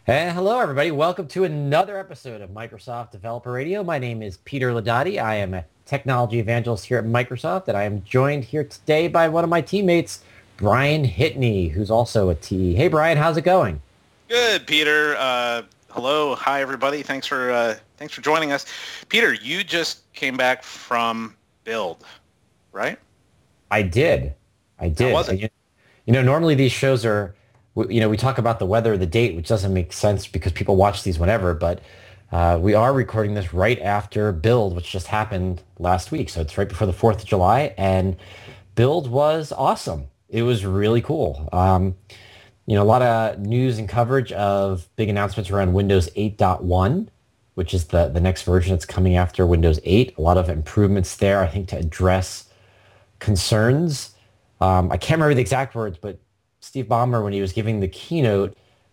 Hello, everybody. Welcome to another episode of Microsoft Developer Radio. My name is Peter Ladati. I am a technology evangelist here at Microsoft, and I am joined here today by one of my teammates, Brian Hitney, who's also a TE. Hey, Brian, how's it going? Good, Peter. Hello, hi, everybody. Thanks for joining us. Peter, you just came back from Build, right? I did. I did. How was it? Normally these shows are, we talk about the weather, the date, which doesn't make sense because people watch these whenever, but we are recording this right after Build, which just happened last week. So it's right before the 4th of July, and Build was awesome. It was really cool. A lot of news and coverage of big announcements around Windows 8.1, which is the next version that's coming after Windows 8. A lot of improvements there, I think, to address concerns. I can't remember the exact words, but Steve Ballmer, when he was giving the keynote,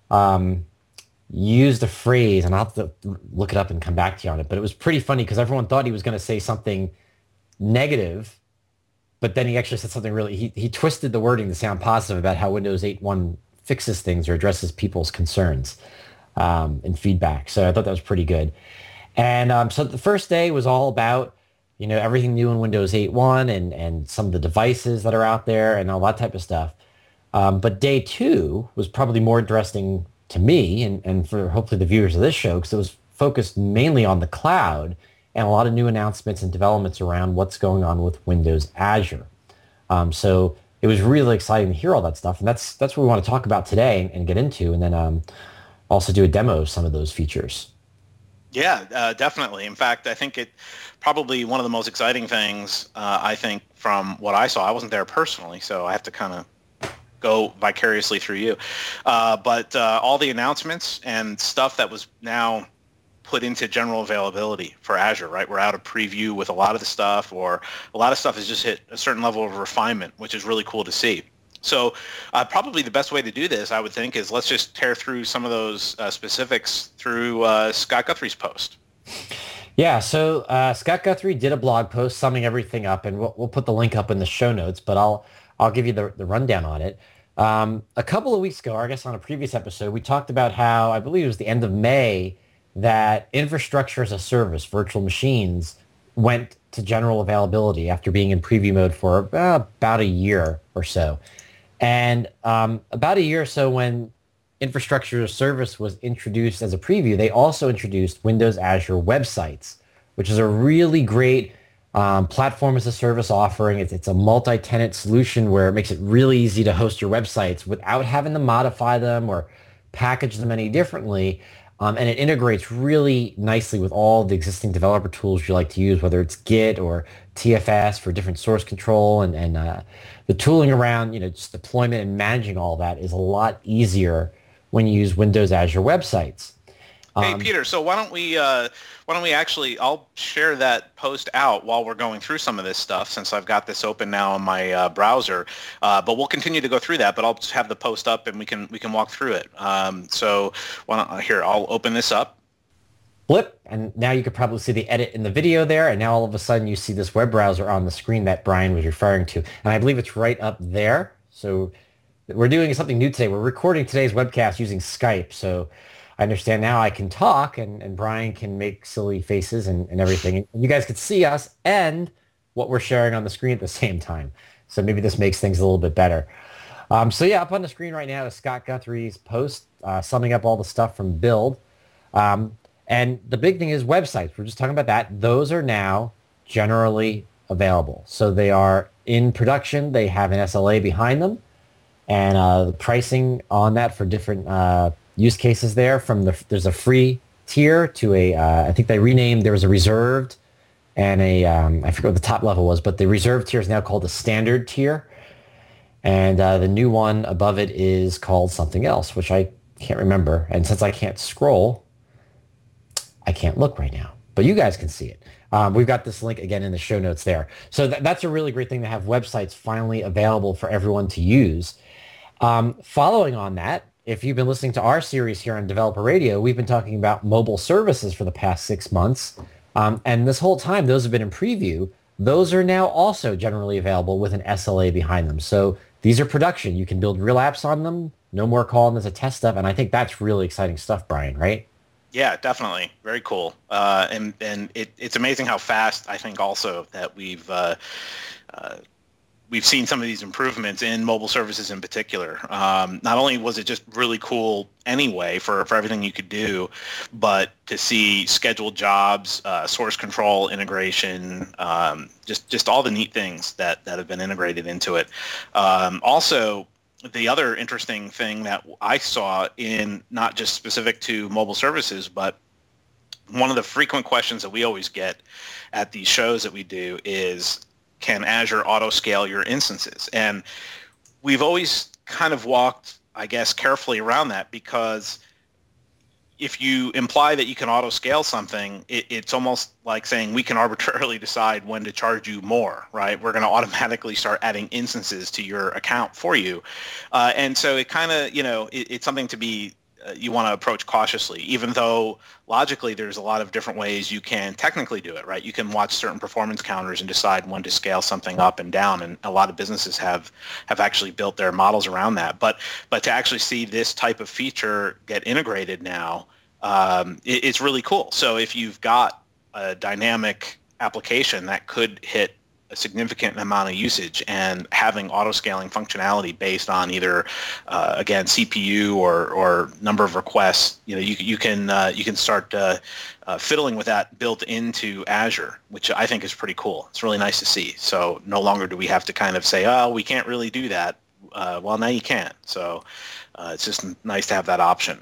used a phrase, and I'll have to look it up and come back to you on it, but it was pretty funny because everyone thought he was going to say something negative, but then he actually said something really, he twisted the wording to sound positive about how Windows 8.1 fixes things or addresses people's concerns and feedback. So I thought that was pretty good. And so the first day was all about, everything new in Windows 8.1 and some of the devices that are out there and all that type of stuff. But day two was probably more interesting to me and for hopefully the viewers of this show because it was focused mainly on the cloud and a lot of new announcements and developments around what's going on with Windows Azure. So it was really exciting to hear all that stuff. And that's what we want to talk about today and get into, and then also do a demo of some of those features. Yeah, definitely. In fact, I think it probably one of the most exciting things, I think, from what I saw. I wasn't there personally, so I have to kind of go vicariously through you. But all the announcements and stuff that was now put into general availability for Azure, right? We're out of preview with a lot of the stuff, or a lot of stuff has just hit a certain level of refinement, which is really cool to see. So probably the best way to do this, I would think, is let's just tear through some of those specifics through Scott Guthrie's post. Yeah, so Scott Guthrie did a blog post summing everything up, and we'll put the link up in the show notes, but I'll give you the rundown on it. A couple of weeks ago, or I guess on a previous episode, we talked about how, I believe it was the end of May, that infrastructure as a service, virtual machines, went to general availability after being in preview mode for about a year or so. And about a year or so when infrastructure as a service was introduced as a preview, they also introduced Windows Azure Websites, which is a really great platform as a service offering. It's a multi-tenant solution where it makes it really easy to host your websites without having to modify them or package them any differently. And it integrates really nicely with all the existing developer tools you like to use, whether it's Git or TFS for different source control. And the tooling around, just deployment and managing all that is a lot easier when you use Windows Azure Websites. Hey, Peter, so why don't we actually, I'll share that post out while we're going through some of this stuff since I've got this open now on my browser, but we'll continue to go through that, but I'll just have the post up and we can walk through it. So here, I'll open this up. Flip, and now you could probably see the edit in the video there, and now all of a sudden you see this web browser on the screen that Brian was referring to, and I believe it's right up there. So we're doing something new today. We're recording today's webcast using Skype, so I understand now I can talk and Brian can make silly faces and everything. And you guys could see us and what we're sharing on the screen at the same time. So maybe this makes things a little bit better. So yeah, up on the screen right now is Scott Guthrie's post summing up all the stuff from Build. And the big thing is websites. We're just talking about that. Those are now generally available. So they are in production. They have an SLA behind them. And the pricing on that for different use cases there there's a free tier to I think they renamed, there was a reserved and I forget what the top level was, but the reserved tier is now called the standard tier. And the new one above it is called something else, which I can't remember. And since I can't scroll, I can't look right now, but you guys can see it. We've got this link again in the show notes there. So that's a really great thing to have websites finally available for everyone to use. Following on that, if you've been listening to our series here on Developer Radio, we've been talking about mobile services for the past 6 months. And this whole time, those have been in preview. Those are now also generally available with an SLA behind them. So these are production. You can build real apps on them. No more calling this a test stuff. And I think that's really exciting stuff, Brian, right? Yeah, definitely. Very cool. And it's amazing how fast I think also that we've seen some of these improvements in mobile services in particular. Not only was it just really cool anyway for everything you could do, but to see scheduled jobs, source control integration, just all the neat things that have been integrated into it. Also, the other interesting thing that I saw in not just specific to mobile services, but one of the frequent questions that we always get at these shows that we do is, can Azure auto-scale your instances? And we've always kind of walked, I guess, carefully around that, because if you imply that you can auto-scale something, it's almost like saying we can arbitrarily decide when to charge you more, right? We're going to automatically start adding instances to your account for you. And so it kind of, it's something to be, you want to approach cautiously, even though logically there's a lot of different ways you can technically do it, right? You can watch certain performance counters and decide when to scale something up and down, and a lot of businesses have actually built their models around that. But to actually see this type of feature get integrated now, it's really cool. So if you've got a dynamic application that could hit a significant amount of usage, and having auto-scaling functionality based on either, again, CPU or number of requests, you can start fiddling with that built into Azure, which I think is pretty cool. It's really nice to see. So no longer do we have to kind of say, oh, we can't really do that. Well, now you can. So it's just nice to have that option.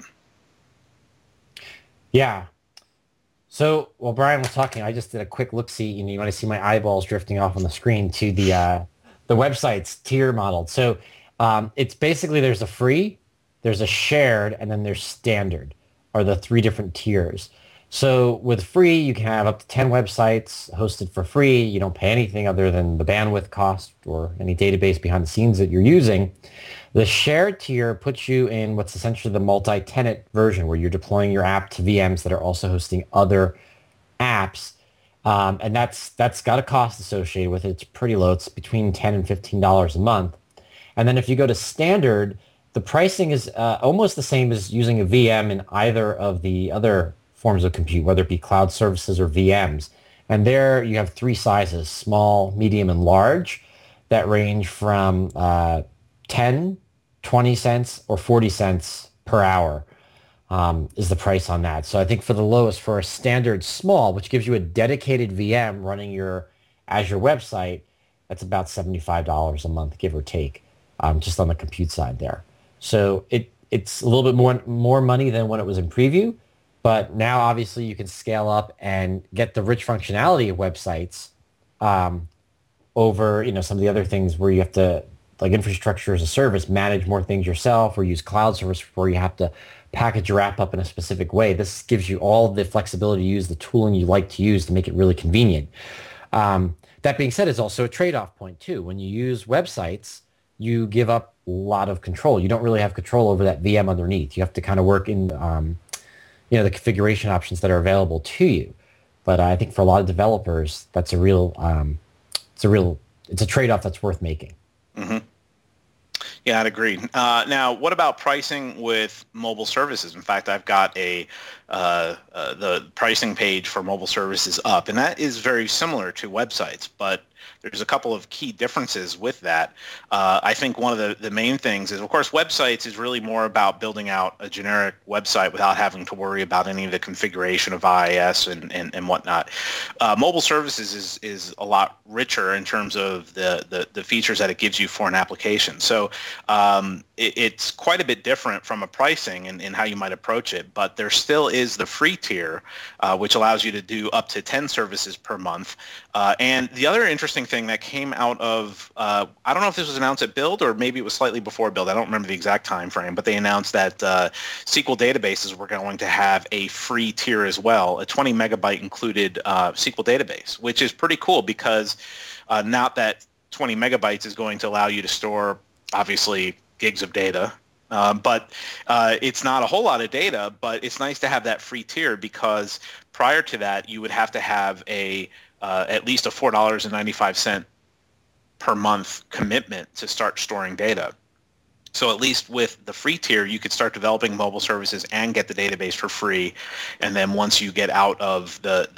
Yeah. So, while Brian was talking, I just did a quick look-see. You want to see my eyeballs drifting off on the screen to the website's tier model. So, it's basically, there's a free, there's a shared, and then there's standard, are the three different tiers. So, with free, you can have up to 10 websites hosted for free. You don't pay anything other than the bandwidth cost or any database behind the scenes that you're using. The shared tier puts you in what's essentially the multi-tenant version, where you're deploying your app to VMs that are also hosting other apps. And that's got a cost associated with it. It's pretty low. It's between $10 and $15 a month. And then if you go to standard, the pricing is almost the same as using a VM in either of the other forms of compute, whether it be cloud services or VMs. And there you have three sizes: small, medium, and large, that range from 10, 20 cents or 40 cents per hour is the price on that. So I think for the lowest, for a standard small, which gives you a dedicated VM running your Azure website, that's about $75 a month, give or take, just on the compute side there. So it's a little bit more money than when it was in preview, but now obviously you can scale up and get the rich functionality of websites over some of the other things where you have to, like infrastructure as a service, manage more things yourself, or use cloud service where you have to package your app up in a specific way. This gives you all the flexibility to use the tooling you like to use to make it really convenient. That being said, it's also a trade-off point too. When you use websites, you give up a lot of control. You don't really have control over that VM underneath. You have to kind of work in the configuration options that are available to you. But I think for a lot of developers, that's a trade-off that's worth making. Mm-hmm. Yeah, I'd agree. Now, what about pricing with mobile services? In fact, I've got the pricing page for mobile services up, and that is very similar to websites, but there's a couple of key differences with that. I think one of the main things is, of course, websites is really more about building out a generic website without having to worry about any of the configuration of IIS and whatnot. Mobile services is a lot richer in terms of the features that it gives you for an application. So it's quite a bit different from a pricing and how you might approach it, but there still is the free tier, which allows you to do up to 10 services per month. And the other interesting thing that came out of, I don't know if this was announced at Build or maybe it was slightly before Build. I don't remember the exact time frame, but they announced that SQL databases were going to have a free tier as well, a 20 megabyte included SQL database, which is pretty cool because not that 20 megabytes is going to allow you to store, obviously, gigs of data. But it's not a whole lot of data, but it's nice to have that free tier because prior to that, you would have to have at least a $4.95 per month commitment to start storing data. So at least with the free tier, you could start developing mobile services and get the database for free. And then once you get out of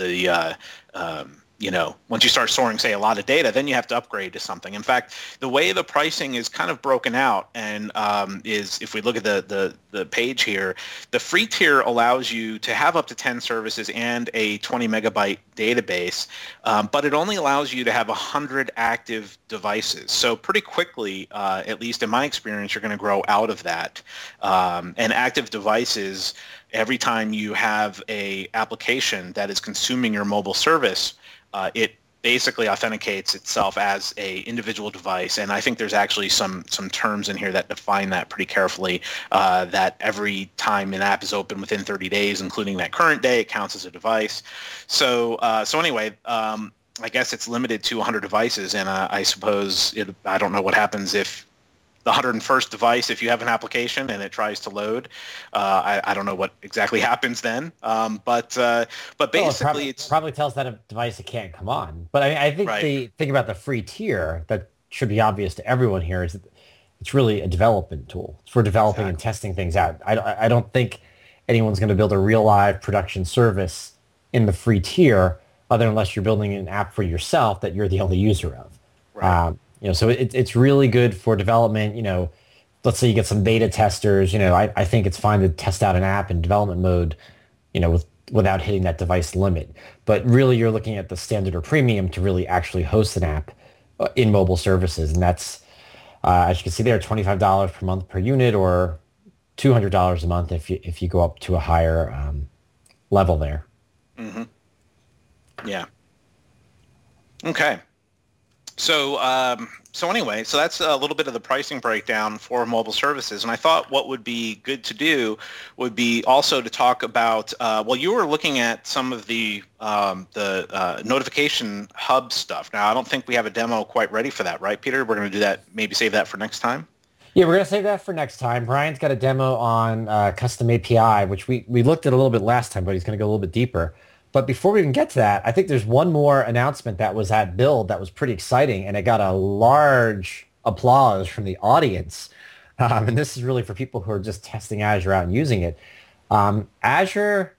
once you start storing, say, a lot of data, then you have to upgrade to something. In fact, the way the pricing is kind of broken out and is, if we look at the page here, the free tier allows you to have up to 10 services and a 20 megabyte database, but it only allows you to have 100 active devices. So pretty quickly, at least in my experience, you're going to grow out of that. And active devices, every time you have a application that is consuming your mobile service, it basically authenticates itself as a individual device. And I think there's actually some terms in here that define that pretty carefully, that every time an app is open within 30 days, including that current day, it counts as a device. So anyway, I guess it's limited to 100 devices. And I suppose, I don't know what happens if the 101st device, if you have an application and it tries to load, I don't know what exactly happens then. But basically, it probably tells that device it can't come on. But I think the thing about the free tier that should be obvious to everyone here is that it's really a development tool. It's for developing and testing things out. I don't think anyone's going to build a real live production service in the free tier, unless you're building an app for yourself that you're the only user of. Right. So it's really good for development. Let's say you get some beta testers. I think it's fine to test out an app in development mode, without hitting that device limit. But really, you're looking at the standard or premium to really actually host an app in mobile services, and that's as you can see there, $25 per month per unit, or $200 a month if you go up to a higher level there. Mm-hmm. Yeah. Okay. So anyway, so that's a little bit of the pricing breakdown for mobile services. And I thought what would be good to do would be also to talk about, you were looking at some of the notification hub stuff. Now, I don't think we have a demo quite ready for that, right, Peter? We're going to do that, maybe save that for next time? Yeah, we're going to save that for next time. Brian's got a demo on custom API, which we looked at a little bit last time, but he's going to go a little bit deeper. But before we even get to that, I think there's one more announcement that was at Build that was pretty exciting, and it got a large applause from the audience. And this is really for people who are just testing Azure out and using it. Azure,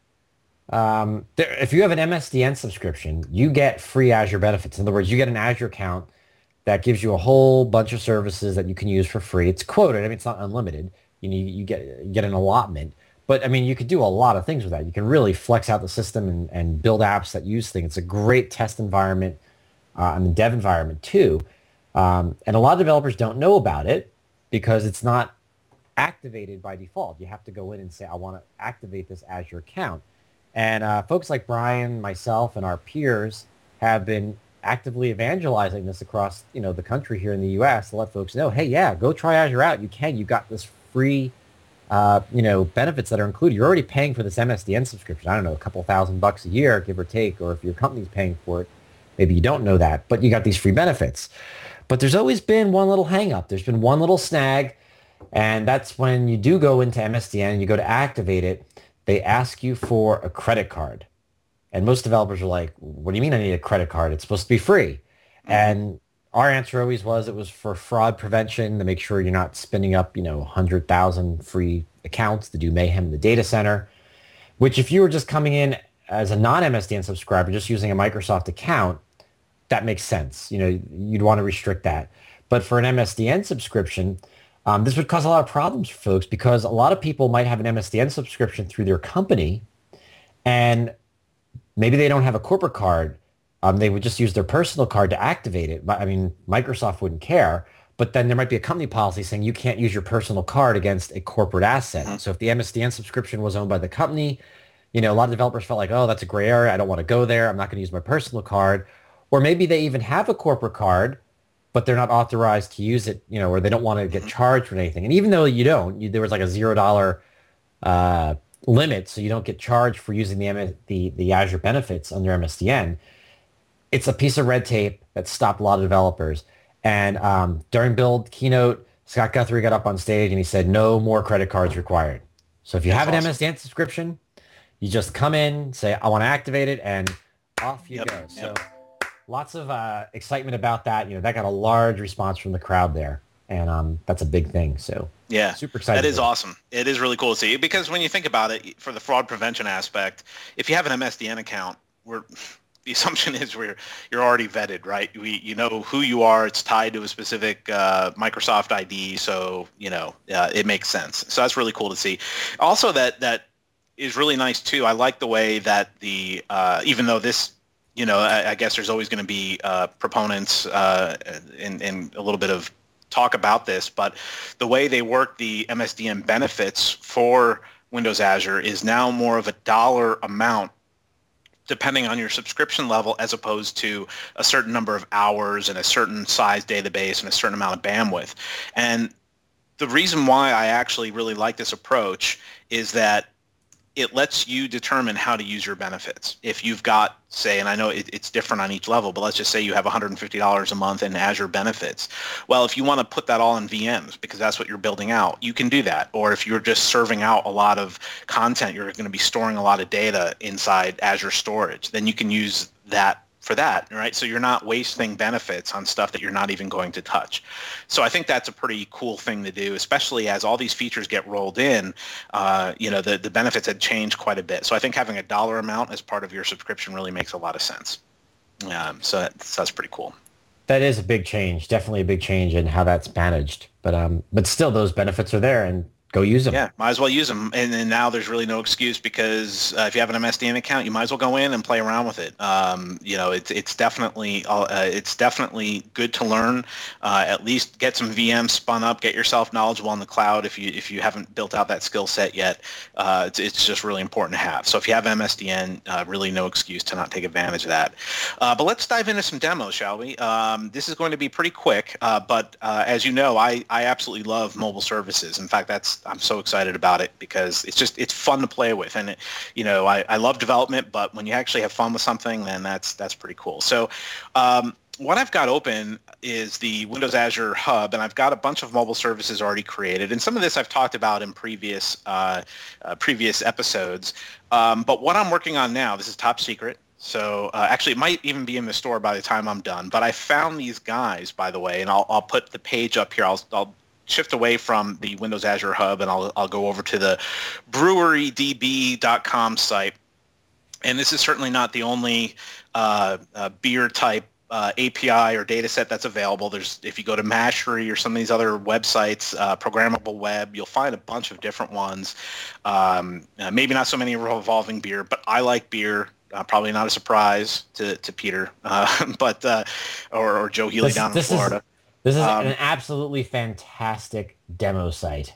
if you have an MSDN subscription, you get free Azure benefits. In other words, you get an Azure account that gives you a whole bunch of services that you can use for free. It's quoted. I mean, it's not unlimited. You get an allotment. But, I mean, you could do a lot of things with that. You can really flex out the system and build apps that use things. It's a great test environment and dev environment, too. And a lot of developers don't know about it because it's not activated by default. You have to go in and say, I want to activate this Azure account. And folks like Brian, myself, and our peers have been actively evangelizing this across the country here in the U.S. to let folks know, hey, yeah, go try Azure out. You can. You got this free benefits that are included. You're already paying for this MSDN subscription. I don't know, a couple $1,000 a year, give or take, or if your company's paying for it, maybe you don't know that, but you got these free benefits. But there's always been one little hang up. There's been one little snag, and that's when you do go into MSDN and you go to activate it, they ask you for a credit card. And most developers are like, what do you mean I need a credit card? It's supposed to be free. And our answer always was it was for fraud prevention, to make sure you're not spinning up, 100,000 free accounts to do mayhem in the data center, which if you were just coming in as a non-MSDN subscriber, just using a Microsoft account, that makes sense. You'd want to restrict that. But for an MSDN subscription, this would cause a lot of problems for folks because a lot of people might have an MSDN subscription through their company and maybe they don't have a corporate card. They would just use their personal card to activate it. I mean, Microsoft wouldn't care, but then there might be a company policy saying you can't use your personal card against a corporate asset. Mm-hmm. So if the MSDN subscription was owned by the company, a lot of developers felt like, oh, that's a gray area. I don't want to go there. I'm not going to use my personal card. Or maybe they even have a corporate card, but they're not authorized to use it, or they don't want to get charged for anything. And even though you don't, there was like a $0 limit, so you don't get charged for using the Azure benefits under MSDN. It's a piece of red tape that stopped a lot of developers. And during Build keynote, Scott Guthrie got up on stage and he said, no more credit cards required. So if you have an MSDN subscription, you just come in, say, I want to activate it, and off you go. So lots of excitement about that. That got a large response from the crowd there, and that's a big thing. So Yeah, super excited. that is awesome. It is really cool to see because when you think about it, for the fraud prevention aspect, if you have an MSDN account, the assumption is you're already vetted, right? You know who you are. It's tied to a specific Microsoft ID, so it makes sense. So that's really cool to see. Also, that is really nice too. I like the way that the even though this, I guess there's always going to be proponents and a little bit of talk about this, but the way they work the MSDN benefits for Windows Azure is now more of a dollar amount depending on your subscription level as opposed to a certain number of hours and a certain size database and a certain amount of bandwidth. And the reason why I actually really like this approach is that it lets you determine how to use your benefits. If you've got, say, and I know it's different on each level, but let's just say you have $150 a month in Azure benefits. Well, if you want to put that all in VMs because that's what you're building out, you can do that. Or if you're just serving out a lot of content, you're going to be storing a lot of data inside Azure storage, then you can use that for that, right? So you're not wasting benefits on stuff that you're not even going to touch. So I think that's a pretty cool thing to do, especially as all these features get rolled in. The benefits had changed quite a bit. So I think having a dollar amount as part of your subscription really makes a lot of sense. So that's pretty cool. That is a big change, definitely a big change in how that's managed. But still, those benefits are there, and go use them. Yeah, might as well use them. And then now there's really no excuse because if you have an MSDN account, you might as well go in and play around with it. It's definitely good to learn. At least get some VMs spun up, get yourself knowledgeable on the cloud if you haven't built out that skill set yet. It's just really important to have. So if you have MSDN, really no excuse to not take advantage of that. But let's dive into some demos, shall we? This is going to be pretty quick, but as you know, I absolutely love mobile services. In fact, I'm so excited about it because it's fun to play with, and I love development, but when you actually have fun with something, then that's pretty cool. So what I've got open is the Windows Azure Hub, and I've got a bunch of mobile services already created, and some of this I've talked about in previous episodes. But what I'm working on now, this is top secret. So actually, it might even be in the store by the time I'm done. But I found these guys, by the way, and I'll put the page up here. I'll shift away from the Windows Azure Hub, and I'll go over to the brewerydb.com site. And this is certainly not the only beer type API or data set that's available. If you go to Mashery or some of these other websites, Programmable Web, you'll find a bunch of different ones. Maybe not so many revolving beer, but I like beer. Probably not a surprise to Peter, or Joe Healy down in Florida. This is an absolutely fantastic demo site.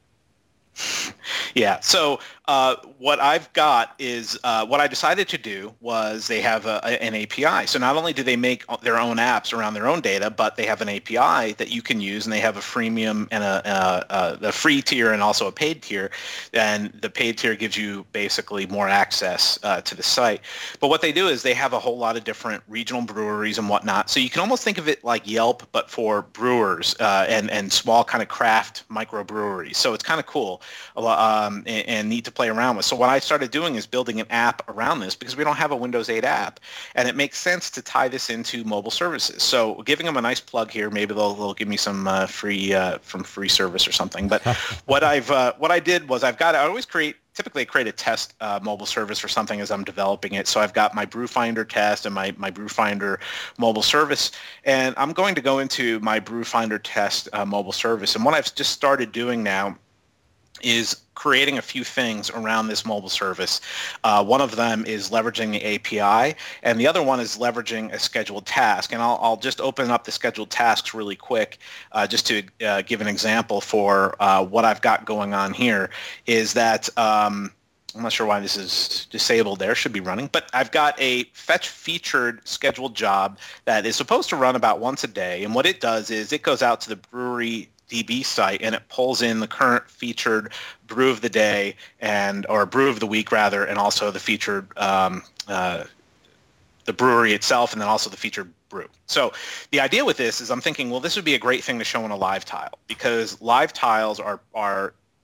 Yeah. So what I've got is what I decided to do was they have an API. So not only do they make their own apps around their own data, but they have an API that you can use, and they have a freemium and a free tier and also a paid tier. And the paid tier gives you basically more access to the site. But what they do is they have a whole lot of different regional breweries and whatnot. So you can almost think of it like Yelp, but for brewers and small kind of craft microbreweries. So it's kind of cool and neat to play around with. So what I started doing is building an app around this because we don't have a Windows 8 app, and it makes sense to tie this into mobile services. So giving them a nice plug here, maybe they'll give me some free service or something. But what I did was typically create a test mobile service for something as I'm developing it. So I've got my Brewfinder test and my Brewfinder mobile service, and I'm going to go into my Brewfinder test mobile service. And what I've just started doing now is creating a few things around this mobile service. One of them is leveraging the API, and the other one is leveraging a scheduled task. And I'll just open up the scheduled tasks really quick just to give an example for what I've got going on here is that I'm not sure why this is disabled there. Should be running. But I've got a fetch featured scheduled job that is supposed to run about once a day. And what it does is it goes out to the brewery DB site and it pulls in the current featured brew of the day or brew of the week rather, and also the featured the brewery itself, and then also the featured brew. So the idea with this is I'm thinking, well, this would be a great thing to show in a live tile because live tiles are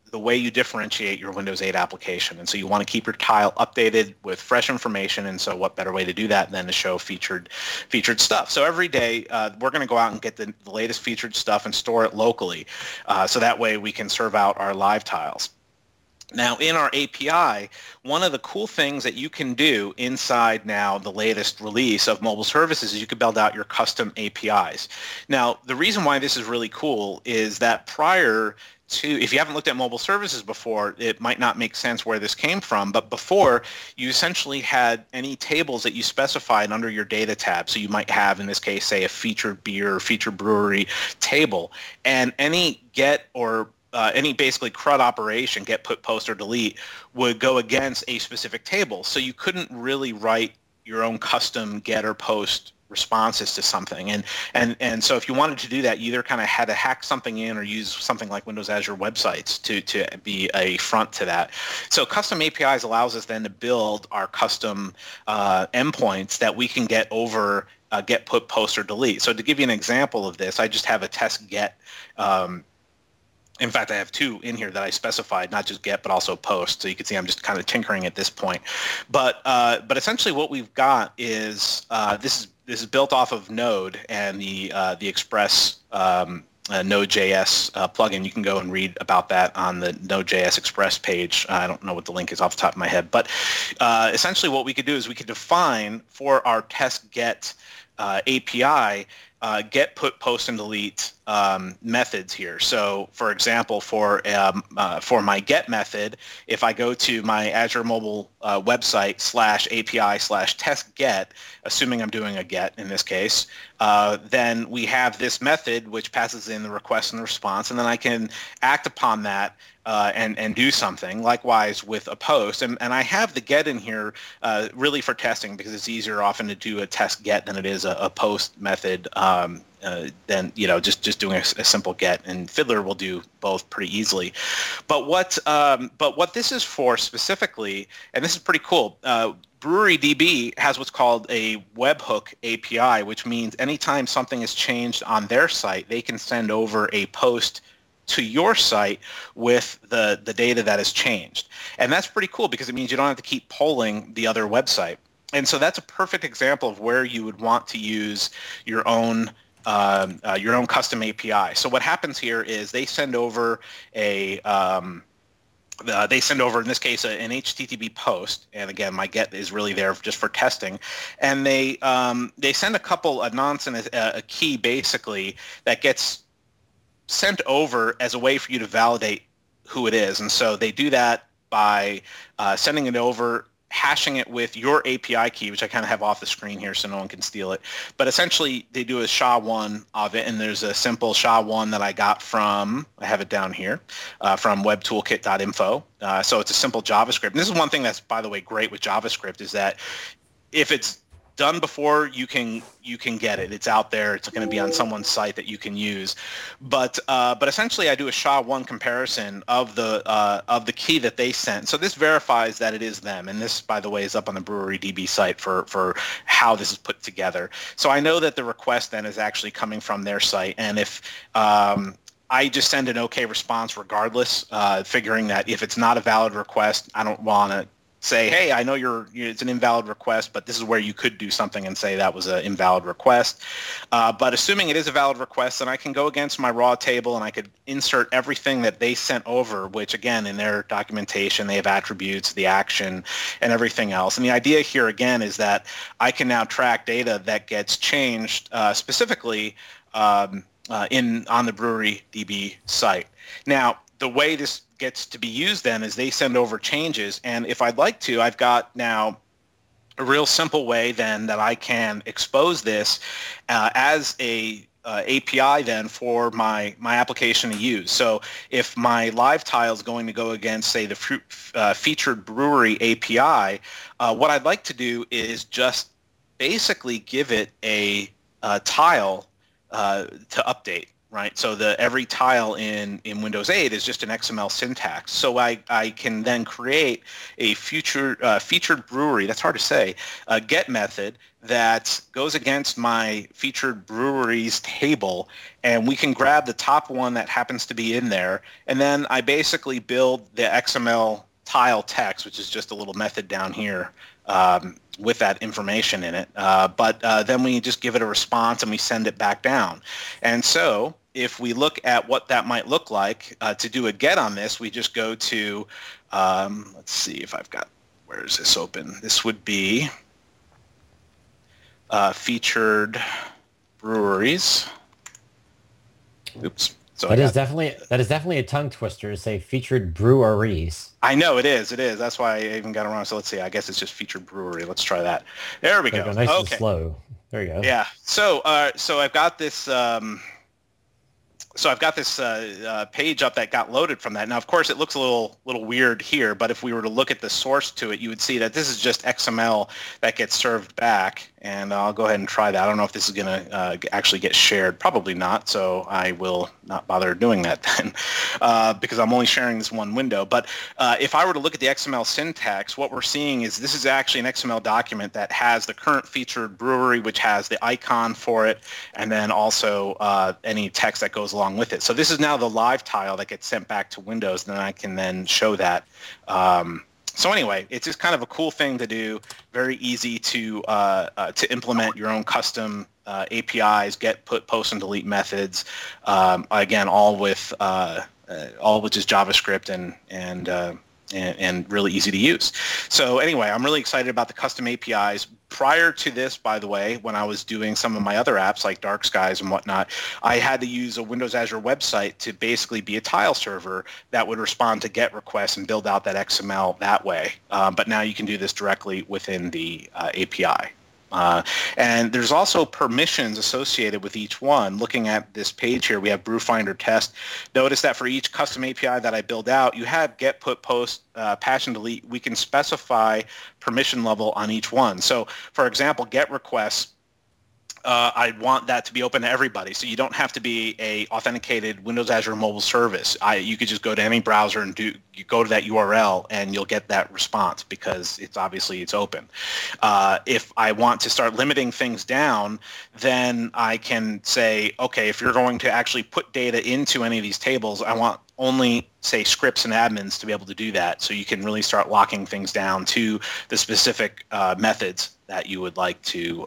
the way you differentiate your Windows 8 application. And so you want to keep your tile updated with fresh information. And so what better way to do that than to show featured stuff? So every day we're going to go out and get the latest featured stuff and store it locally. So that way we can serve out our live tiles. Now, in our API, one of the cool things that you can do inside now the latest release of mobile services is you can build out your custom APIs. Now, the reason why this is really cool is that prior to, if you haven't looked at mobile services before, it might not make sense where this came from, but before you essentially had any tables that you specified under your data tab. So you might have, in this case, say a featured beer or featured brewery table, and any get or any basically CRUD operation, get, put, post, or delete, would go against a specific table. So you couldn't really write your own custom get or post responses to something. And so if you wanted to do that, you either kind of had to hack something in or use something like Windows Azure Websites to be a front to that. So custom APIs allows us then to build our custom endpoints that we can get over get, put, post, or delete. So to give you an example of this, I just have a test get. In fact, I have two in here that I specified, not just get, but also post. So you can see I'm just kind of tinkering at this point. But essentially what we've got is this is built off of Node and the Express Node.js plugin. You can go and read about that on the Node.js Express page. I don't know what the link is off the top of my head. But essentially what we could do is we could define for our test get API get, put, post, and delete methods here. So, for example, for my get method, if I go to my Azure mobile website /API/test get, assuming I'm doing a get in this case, then we have this method which passes in the request and the response, and then I can act upon that and do something. Likewise with a post, and I have the get in here really for testing because it's easier often to do a test get than it is a post method than just doing a simple get, and Fiddler will do both pretty easily. But what this is for specifically, and this is pretty cool. BreweryDB has what's called a webhook API, which means anytime something is changed on their site, they can send over a post to your site with the data that has changed. And that's pretty cool because it means you don't have to keep polling the other website. And so that's a perfect example of where you would want to use your own custom API. So what happens here is they send over in this case an HTTP post, and again my get is really there just for testing, and they send a nonce and a key basically that gets sent over as a way for you to validate who it is. And so they do that by sending it over, hashing it with your API key, which I kind of have off the screen here so no one can steal it. But essentially they do a SHA-1 of it, and there's a simple SHA-1 that I got from, I have it down here, from webtoolkit.info. So it's a simple JavaScript. And this is one thing that's, by the way, great with JavaScript is that if it's done before, you can get it. It's out there. It's going to be on someone's site that you can use. But essentially, I do a SHA-1 comparison of the key that they sent. So this verifies that it is them. And this, by the way, is up on the BreweryDB site for how this is put together. So I know that the request then is actually coming from their site. And if I just send an OK response regardless, figuring that if it's not a valid request, I don't want to say, hey, I know it's an invalid request, but this is where you could do something and say that was an invalid request. But assuming it is a valid request, then I can go against my raw table and I could insert everything that they sent over, which again, in their documentation, they have attributes, the action, and everything else. And the idea here again is that I can now track data that gets changed specifically on the BreweryDB site. Now, the way this gets to be used then is they send over changes, and if I'd like to, I've got now a real simple way then that I can expose this as a API then for my application to use. So if my live tile is going to go against, say, the featured brewery API, what I'd like to do is just basically give it a tile to update. right? So every tile in Windows 8 is just an XML syntax. So I can then create a featured brewery, that's hard to say, a get method that goes against my featured breweries table, and we can grab the top one that happens to be in there, and then I basically build the XML tile text, which is just a little method down here, with that information in it. But then we just give it a response and we send it back down. And so if we look at what that might look like to do a get on this, we just go to, let's see if I've got, where is this open? This would be featured breweries. Oops. So that is definitely a tongue twister to say featured breweries. I know it is. That's why I even got around. So let's see. I guess it's just featured brewery. Let's try that. There we go. Nice and slow. There you go. Yeah. So I've got this. Page up that got loaded from that. Now, of course, it looks a little weird here, but if we were to look at the source to it, you would see that this is just XML that gets served back. And I'll go ahead and try that. I don't know if this is going to actually get shared. Probably not, so I will not bother doing that then because I'm only sharing this one window. But if I were to look at the XML syntax, what we're seeing is this is actually an XML document that has the current featured brewery, which has the icon for it, and then also any text that goes along with it. So this is now the live tile that gets sent back to Windows, and then I can then show that. So anyway, it's just kind of a cool thing to do. Very easy to implement your own custom APIs, get, put, post, and delete methods. Again, all with just JavaScript and really easy to use. So anyway, I'm really excited about the custom APIs. Prior to this, by the way, when I was doing some of my other apps like Dark Skies and whatnot, I had to use a Windows Azure website to basically be a tile server that would respond to GET requests and build out that XML that way. But now you can do this directly within the API. And there's also permissions associated with each one. Looking at this page here, we have Brewfinder test. Notice that for each custom API that I build out, you have get, put, post, patch, and delete. We can specify permission level on each one. So, for example, get requests, I want that to be open to everybody. So you don't have to be a authenticated Windows Azure mobile service. You could just go to any browser and you go to that URL and you'll get that response because it's open. If I want to start limiting things down, then I can say, okay, if you're going to actually put data into any of these tables, I want only, say, scripts and admins to be able to do that. So you can really start locking things down to the specific methods that you would like to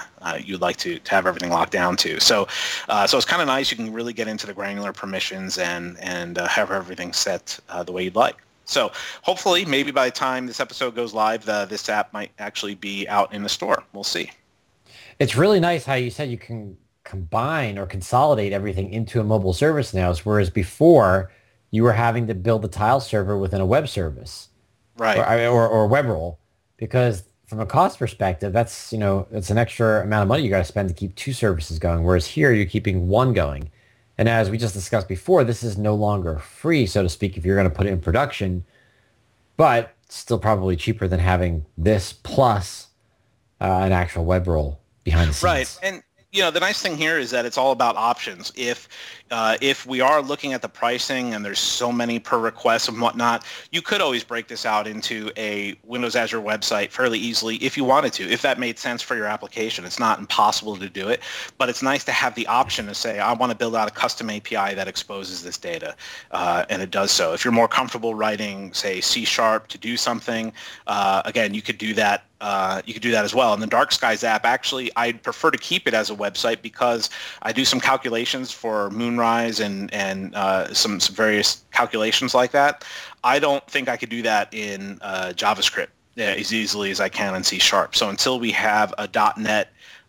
have everything locked down to. So it's kind of nice. You can really get into the granular permissions and have everything set the way you'd like. So hopefully, maybe by the time this episode goes live, this app might actually be out in the store. We'll see. It's really nice how you said you can combine or consolidate everything into a mobile service now, whereas before you were having to build the tile server within a web service, right, or web role, because from a cost perspective, it's an extra amount of money you got to spend to keep two services going, whereas here you're keeping one going. And as we just discussed before, this is no longer free, so to speak, if you're going to put it in production, but still probably cheaper than having this plus an actual web role behind the scenes. Right. And the nice thing here is that it's all about options. If we are looking at the pricing and there's so many per request and whatnot, you could always break this out into a Windows Azure website fairly easily if you wanted to, if that made sense for your application. It's not impossible to do it, but it's nice to have the option to say, I want to build out a custom API that exposes this data, and it does so. If you're more comfortable writing, say, C# to do something, again, you could do that. You could do that as well. And the Dark Skies app, actually, I'd prefer to keep it as a website because I do some calculations for Moonrise and some various calculations like that. I don't think I could do that in JavaScript as easily as I can in C#. So until we have a .NET,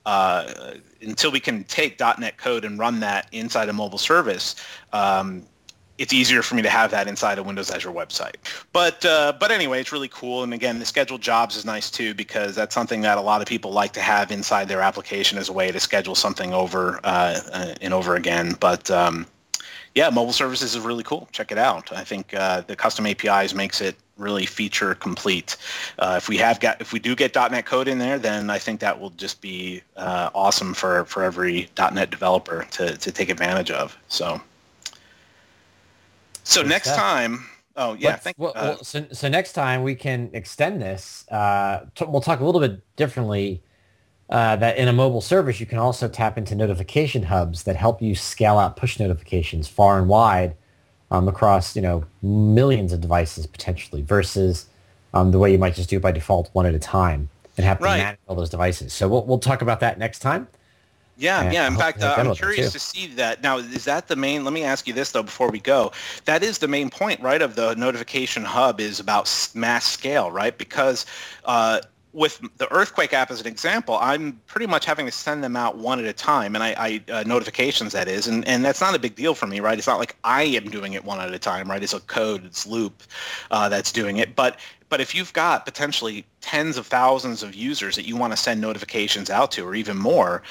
until we can take .NET code and run that inside a mobile service, it's easier for me to have that inside a Windows Azure website. But anyway, it's really cool. And again, the scheduled jobs is nice too, because that's something that a lot of people like to have inside their application as a way to schedule something over and over again. But Yeah, mobile services is really cool. Check it out. I think the custom APIs makes it really feature complete. If we do get .NET code in there, then I think that will just be awesome for every .NET developer to take advantage of. So Good next stuff. time. Oh yeah, So next time we can extend this. We'll talk a little bit differently. That in a mobile service, you can also tap into notification hubs that help you scale out push notifications far and wide across millions of devices potentially, versus the way you might just do it by default one at a time and have to right. manage all those devices. So we'll talk about that next time. Yeah, And yeah. I In hope fact, to have a demo I'm of that curious too. to see that. Now, is that the main? Let me ask you this though before we go. That is the main point, right? Of the notification hub is about mass scale, right? Because with the Earthquake app as an example, I'm pretty much having to send them out one at a time, and I notifications that is, and that's not a big deal for me, right? It's not like I am doing it one at a time, right? It's a code, it's loop that's doing it, but if you've got potentially tens of thousands of users that you want to send notifications out to, or even more,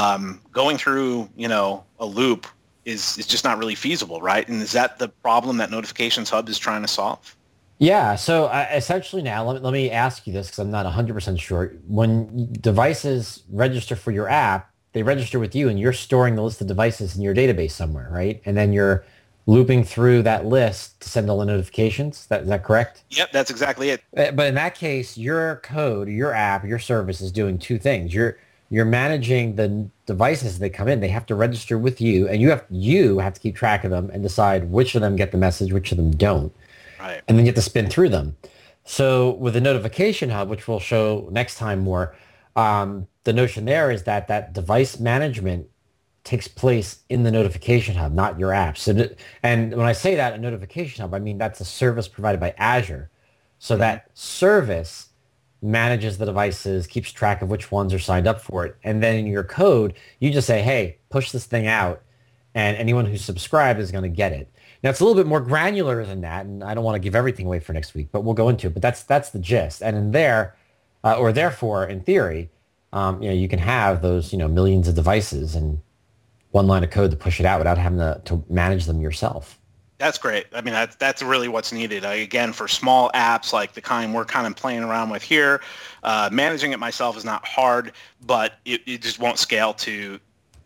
going through a loop is just not really feasible, right? And is that the problem that Notifications Hub is trying to solve? Yeah, so essentially now, let me ask you this because I'm not 100% sure. When devices register for your app, they register with you and you're storing the list of devices in your database somewhere, right? And then you're looping through that list to send all the notifications. Is that correct? Yep, that's exactly it. But in that case, your code, your app, your service is doing two things. You're managing the devices as they come in. They have to register with you, and you have to keep track of them and decide which of them get the message, which of them don't, Right. and then you have to spin through them. So with the notification hub, which we'll show next time more, the notion there is that that device management takes place in the notification hub, not your app. So, and when I say that, a notification hub, I mean that's a service provided by Azure. So Mm-hmm. that service manages the devices, keeps track of which ones are signed up for it. And then in your code, you just say, hey, push this thing out, and anyone who's subscribed is going to get it. Now it's a little bit more granular than that, and I don't want to give everything away for next week, but we'll go into it. But that's the gist. And in there, or therefore, in theory, you can have those millions of devices and one line of code to push it out without having to manage them yourself. That's great. I mean, that's really what's needed. Again, for small apps like the kind we're kind of playing around with here, managing it myself is not hard, but it just won't scale to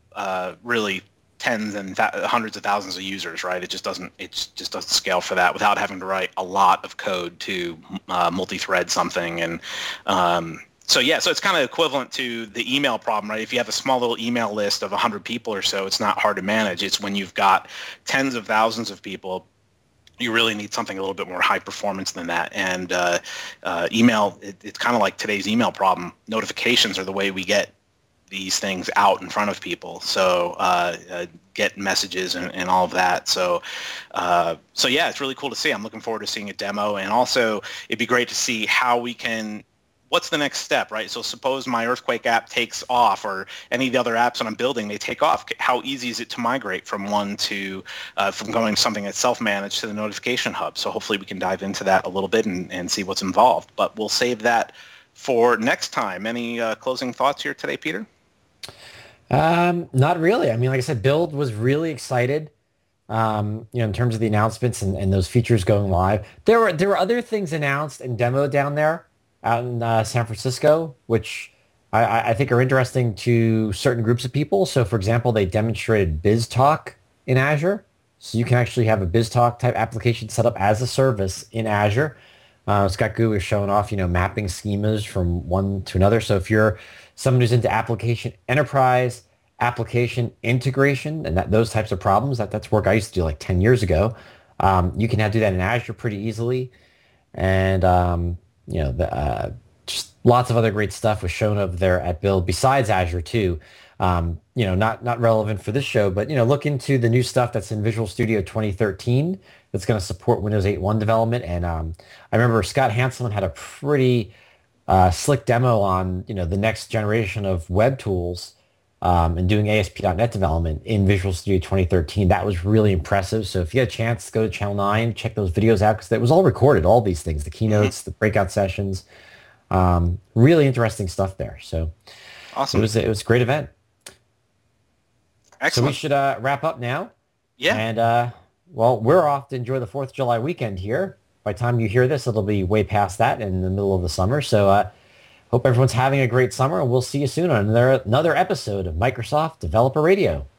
really tens and hundreds of thousands of users, right? It just doesn't scale for that without having to write a lot of code to multi-thread something. And so it's kind of equivalent to the email problem, right? If you have a small little email list of 100 people or so, it's not hard to manage. It's when you've got tens of thousands of people, you really need something a little bit more high performance than that. And email, it's kind of like today's email problem. Notifications are the way we get these things out in front of people. So get messages and all of that. So yeah, it's really cool to see. I'm looking forward to seeing a demo. And also it'd be great to see how we can, what's the next step, right? So suppose my Earthquake app takes off, or any of the other apps that I'm building, they take off. How easy is it to migrate from one to, from going to something that's self-managed to the notification hub? So hopefully we can dive into that a little bit and see what's involved. But we'll save that for next time. Any closing thoughts here today, Peter? Not really. I mean, like I said, Build was really excited, in terms of the announcements and those features going live. There were other things announced and demoed down there out in San Francisco, which I think are interesting to certain groups of people. So, for example, they demonstrated BizTalk in Azure. So you can actually have a BizTalk type application set up as a service in Azure. Scott Goo is showing off, mapping schemas from one to another. So if you're someone who's into application enterprise, application integration, and those types of problems, that's work I used to do like 10 years ago. You can now do that in Azure pretty easily. And, just lots of other great stuff was shown up there at Build besides Azure too. Not relevant for this show, but, look into the new stuff that's in Visual Studio 2013 that's going to support Windows 8.1 development. And I remember Scott Hanselman had a pretty slick demo on, the next generation of web tools and doing ASP.NET development in Visual Studio 2013. That was really impressive. So if you get a chance, go to Channel 9, check those videos out because it was all recorded, all these things, the keynotes, the breakout sessions. Really interesting stuff there. So Awesome. it was a great event. Excellent. So we should wrap up now. Yeah. And, well, we're off to enjoy the 4th of July weekend here. By the time you hear this, it'll be way past that in the middle of the summer. So hope everyone's having a great summer, and we'll see you soon on another episode of Microsoft Developer Radio.